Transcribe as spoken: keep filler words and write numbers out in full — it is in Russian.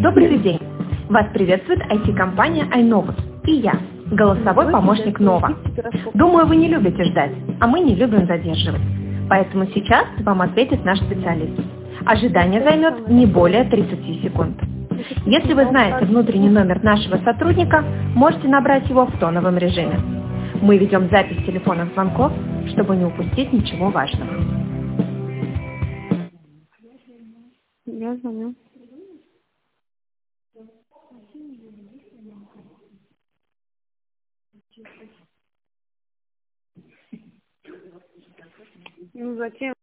Добрый день! Вас приветствует ай ти-компания iNovus и я, голосовой помощник Нова. Думаю, вы не любите ждать, а мы не любим задерживать. Поэтому сейчас вам ответит наш специалист. Ожидание займет не более тридцати секунд. Если вы знаете внутренний номер нашего сотрудника, можете набрать его в тоновом режиме. Мы ведем запись телефонных звонков, чтобы не упустить ничего важного. Я звоню. Ну, зачем?